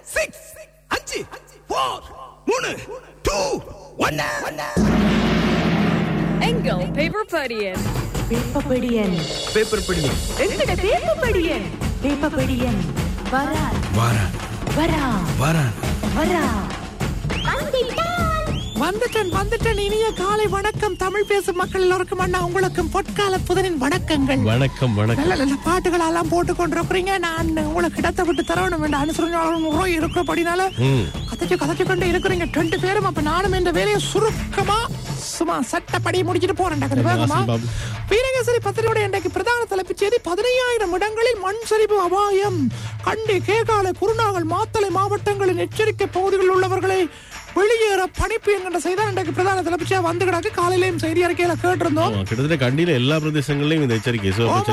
6 5 4 3 2 1 எங்கள் பேப்பர் படியன் எங்கட பேப்பர் படியன் வரா வந்துட்டேன். இனிய காலை வணக்கம். தமிழ் பேசும் மக்கள் எல்லோருக்கும் அண்ணா உங்களுக்கும் பொற்கால புதனின் வணக்கங்கள். வணக்கம். நல்ல பாட்டுகளெல்லாம் போட்டு கொண்டிருக்கிறீங்க. நான் உங்களுக்கு இடத்தை விட்டு தரணும் என்ற அனுசரணை இருக்கிறபடினால கதைச்சு கொண்டு இருக்கிறீங்க 2 பேரும். அப்ப நானும் இந்த வேலையை சும்மா சட்டப்படி முடிச்சுட்டு போறேன் வேகமா. வீரகேசரி பத்திரிகையோட இன்றைக்கு பிரதான தலைப்புச் செய்தி 15,000 இடங்களில் மண் சரிவு அபாயம். கண்டி, கேகாலை, குருநாகல், மாத்தளை மாவட்டங்களின் எச்சரிக்கை பகுதிகளில் உள்ளவர்களை வெளியேற பணிப்பு என்கின்ற செய்தி இன்றைக்கு பிரதான தலைப்புச்சியா வந்து கிடக்கு. காலையிலேயும் செய்தி அறிக்கையில கேட்டிருந்தோம். கிட்டத்தட்ட கண்டியில எல்லா பிரதேசங்களிலும் இந்த எச்சரிக்கை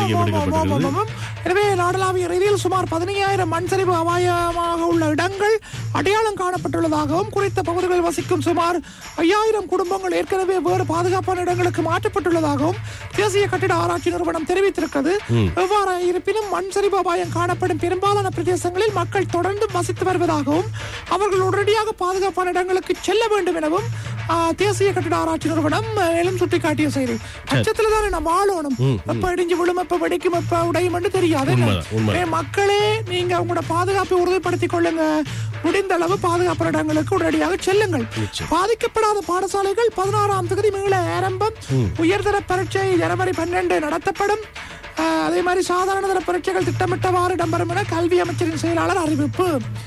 எனவே நாடளாவிய ரீதியில் சுமார் 15,000 மண் சரிவு அபாயமாக உள்ள இடங்கள் அடையாளம் காணப்பட்டுள்ளதாகவும் குறித்த பகுதிகளில் வசிக்கும் சுமார் 5,000 குடும்பங்கள் ஏற்கனவே வேறு பாதுகாப்பான இடங்களுக்கு மாற்றப்பட்டுள்ளதாகவும் தேசிய கட்டிட ஆராய்ச்சி நிறுவனம் தெரிவித்திருக்கிறது. எவ்வாறு இருப்பினும் மண் சரிவு அபாயம் காணப்படும் பெரும்பாலான பிரதேசங்களில் மக்கள் தொடர்ந்து வசித்து வருவதாகவும் அவர்கள் உடனடியாக பாதுகாப்பான இடங்களுக்கு செல்ல வேண்டும் எனவும் தேசிய கட்டிட ஆராய்ச்சி நிறுவனம் மேலும் சுட்டிக்காட்டிய செய்தி. அச்சத்துல தானே நம்ம வாழணும். எப்ப இடிஞ்சு விழும், எப்ப வெடிக்கும், எப்ப உடையும் என்று தெரியாது. மக்களே நீங்க உங்களோட பாதுகாப்பை உறுதிப்படுத்திக் கொள்ளுங்க. முடிந்த அளவு பாதுகாப்பு இடங்களுக்கு உடனடியாக செல்லுங்கள். பாதிக்கப்படாத பாடசாலைகள் 16ஆம் தேதி மீள ஆரம்பம். உயர்தர பரீட்சை ஜனவரி 12 நடத்தப்படும். அதே மாதிரி சாதாரண தர பரீட்சைகள் திட்டமிட்டவாறு இடம்பெறும் என கல்வி அமைச்சரின் செயலாளர் அறிவிப்பு.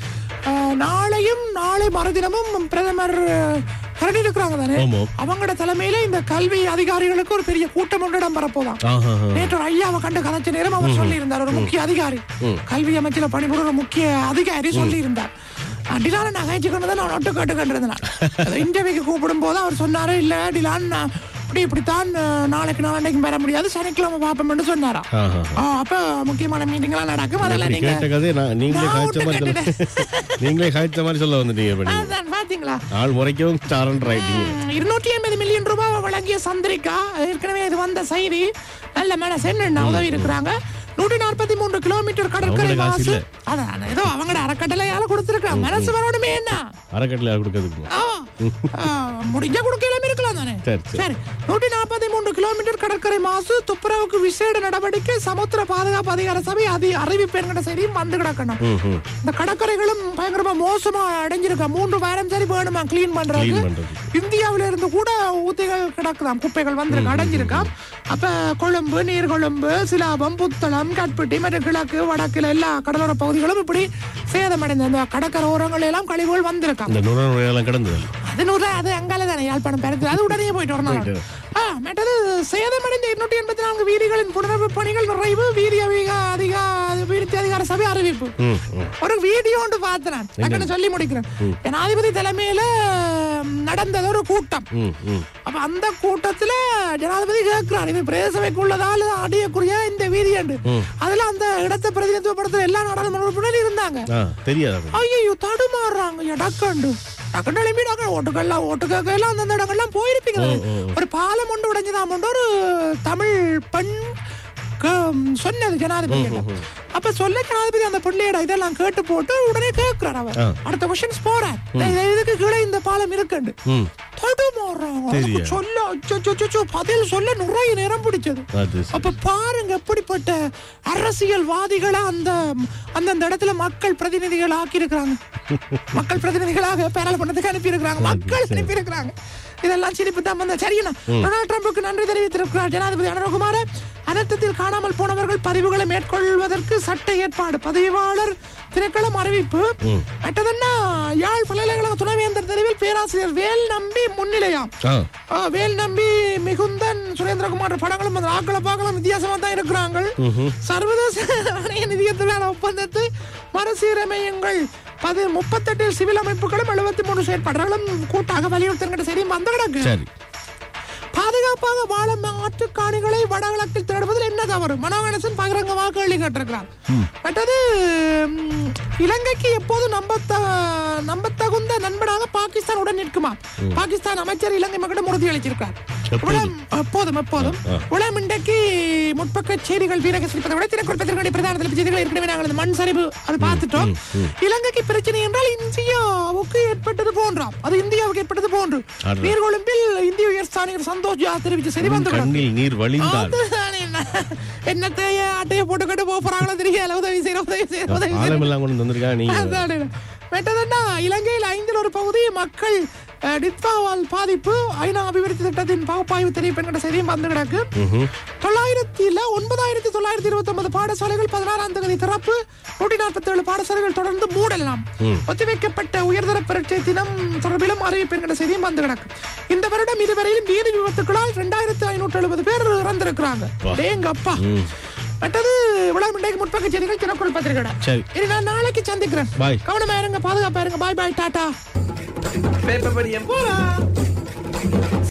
நாளை மறுதினமும் பிரதமர் இருக்கிறாங்க தானே, அவங்களோட தலைமையில இந்த கல்வி அதிகாரிகளுக்கு ஒரு பெரிய கூட்டம் ஒன்று இடம்பெறப்போதான். நேற்று ஒரு ஐயாவை கண்டு கதைச்ச நேரம் அவர் சொல்லி இருந்தார். ஒரு முக்கிய அதிகாரி, கல்வி அமைச்சில பணிபுரிகிற முக்கிய அதிகாரி சொல்லி இருந்தார். டிலான நான் கழிச்சு கொண்டுதான் நான் ஒட்டு கேட்டு கண்டிருந்தேன். இன்டர்வியூக்கு கூப்பிடும் போது அவர் சொன்னாரு, இல்ல டிலான் இப்படித்தான் நாளைக்கு நாளைக்கும் வர முடியாது, சனிக்கிழமை பாப்போம்னு சொன்னாரா. அப்ப முக்கியமான மீட்டிங் எல்லாம் நடக்கும். அதெல்லாம் நீங்களே காய்ச்ச மாதிரி சொல்ல வந்துட்டீங்க. பாத்தீங்களா, ஆள் முறைக்கவும் 280 மில்லியன் ரூபாய் வழங்கிய சந்திரிகா, ஏற்கனவே இது வந்த செய்தி. நல்ல மேல சென்ன உதவி இருக்கிறாங்க. 143 கிலோமீட்டர் கடற்கரை மாசு. அதான் ஏதோ அவங்களோட அறக்கட்டளையால கொடுத்திருக்காங்க. மனசு வரணுமே என்ன அறக்கட்டளையால கொடுக்கிறதுக்கு முடிஞ்ச கொடுக்கலாம் இருக்கலாம் தானே. சரி, 143 கிலோமீட்டர் கடற்கரை மாசு துப்புரவுக்கு விசேட நடவடிக்கை சமுத்திர பாதுகாப்பு அதிகார சபை அறிவிப்பு என்கிற செய்தியும் வந்து கிடக்கணும். இந்த கடற்கரைகளும் பயங்கரமா மோசமா அடைஞ்சிருக்கா. 3 வாரம் சரி வேணுமா கிளீன் பண்றது. இந்தியாவில இருந்து கூட ஊத்திகள் கிடக்குதாம், குப்பைகள் வந்து அடைஞ்சிருக்காம். அப்ப கொழும்பு, நீர்கொழும்பு, சிலாபம், புத்தளம், கட்பட்டி மற்றும் கிழக்கு வடக்குல எல்லா கடலோர பகுதிகளும் இப்படி சேதமடைந்த அந்த கடற்கரை ஓரங்கள் எல்லாம் கழிவுகள் வந்திருக்காங்க. அது அங்கால தானே யாழ்ப்பாணம் பெருது, அது உடனே போயிட்டு வரணும். மற்றது சேதமடைந்த 284 வீதிகளின் புனரமைப்பு பணிகள் நிறைவு. வீதி அதிகார சபை அறிவிப்பு. ஒரு வீடியோ ஒன்று பார்த்தேன், சொல்லி முடிக்கிறேன். ஜனாதிபதி தலைமையில நடந்தது ஒரு கூட்டம். அப்ப அந்த கூட்டத்துல ஜனாதிபதி கேட்கிறார், இது பிரதேசபைக்குள்ளதால் அடையக்கூடிய இந்த வீதி என்று. அதுல அந்த இடத்தை பிரதிநிதித்துவப்படுத்துற எல்லா நாடாளுமன்ற உறுப்பினரும் இருந்தாங்க. ஐயோ தடுமாறுறாங்க. இடக்கண்டு ஓட்டுக்கெல்லாம் அந்த இடங்கள்லாம் போயிருப்பீங்க. ஒரு பாலம் ஒன்று உடைஞ்சுதான் ஒரு தமிழ் பெண் சொன்னது ஜனாதிபதி. அப்ப சொல்ல ஜனாதிபதி அந்த பிள்ளையோட இதெல்லாம் கேட்டு போட்டு உடனே கேட்கிறார். அவர் அடுத்த கொஸ்டின்ஸ் போறார், இதுக்கு கீழே இந்த பாலம் இருக்குண்டு. பதில் சொல்ல நிறைய நேரம் பிடிச்சது. அப்ப பாருங்க எப்படிப்பட்ட அரசியல்வாதிகளை அந்த இடத்துல மக்கள் பிரதிநிதிகள் ஆக்கி இருக்கிறாங்க. மக்கள் பிரதிநிதிகளாக பாராளுமன்றத்துக்கு அனுப்பி இருக்கிறாங்க, மக்கள் அனுப்பி இருக்கிறாங்க. இதெல்லாம் சிரிப்பு தான் வந்த. சரியா, டொனால்ட் ட்ரம்புக்கு நன்றி தெரிவித்திருக்கிறார் ஜனாதிபதி அனுரகுமார. அனர்த்தத்தில் காணாமல் போனவர்கள் பதிவுகளை மேற்கொள்வதற்கு சட்ட ஏற்பாடு. பதிவாளர் திணைக்களம் அறிவிப்பு. மற்றதென்ன, யாழ் பல்கலைக்கழக துணைவேந்தர் தெரிவில் பேராசிரியர் வேல் நம்பி முன்னிலையாம். வேல் நம்பி, மிகுந்தன், சுரேந்திரகுமார் படங்களும் ஆக்களை பார்க்கலாம் வித்தியாசமா தான் இருக்கிறாங்க. சர்வதேச நாணய நிதியத்திலான ஒப்பந்தத்தை மறுசீரமையுங்கள். 38 சிவில் அமைப்புகளும் 73 செயற்பாடுகளும் கூட்டாக வலியுறுத்துகின்ற செய்தி வந்து கிடக்கு. பாதுகாப்பாக வாழ மாற்று காணிகளை வடகிழக்கில் தேடுவதில் என்ன தவறு? மனோகணேசன் பகிரங்கமாக கேள்வி கேட்டிருக்கிறார். மற்றது, இலங்கைக்கு எப்போது நம்பத்தகுந்த நண்பனாக பாகிஸ்தான் உடன் நிற்குமா? பாகிஸ்தான் அமைச்சர் இலங்கை மக்களிடம் உறுதியளிச்சிருக்கார். எப்போதும் உளம் இன்றைக்கு முற்பக்க செய்திகள் வீரக சிரிப்பதை விட தினக்குள் பத்திரிகை பிரதான செய்திகள் ஏற்கனவே நாங்கள் அந்த மண் சரிவு அதை பார்த்துட்டோம். இலங்கைக்கு பிரச்சனை என்றால் இந்தியாவுக்கு ஏற்பட்டது போன்றாம், அது இந்தியாவுக்கு ஏற்பட்டது போன்று நீர்கொழும்பில் இந்திய உயர்ஸ்தானிகர் சந்தோஷ் ஜா தெரிவிச்ச சரி வந்து நீர் வழிந்தால் என்னத்தைய அட்டையை போட்டுக்கிட்டு போறாங்களோ தெரியல. உதவி செய்யறா இலங்கையில் 1/5 பகுதி மக்கள் டித்வாவால் பாதிப்பு ஐநா அபிவிருத்தி திட்டத்தின் பகுப்பாய்வு தெரிவிப்பு என்கிற செய்தியும் வந்து கிடக்கு. 9,929 பாடசாலைகள் 16ஆம் தேதி திறப்பு, 147 பாடசாலைகள் தொடர்ந்து மூடலாம். ஒத்திவைக்கப்பட்ட உயர்தர பரீட்சை தினம் தொடர்பிலும் அறிவிப்பு என்கிற செய்தியும் வந்து கிடக்கு. இந்த வருடம் இதுவரையிலும் வீதி விபத்துக்களால் 2570 பேர் இறந்திருக்கிறாங்க. டேங்கப்பா. மற்றது விளையாட்டு முற்பக்க செய்திகள் தினக்குள் பத்திரிகை. இனி நான் நாளைக்கு சந்திக்கிறேன். கவனமா இருங்க, பாதுகாப்பா இருங்க. பாய் பாய், டாடா.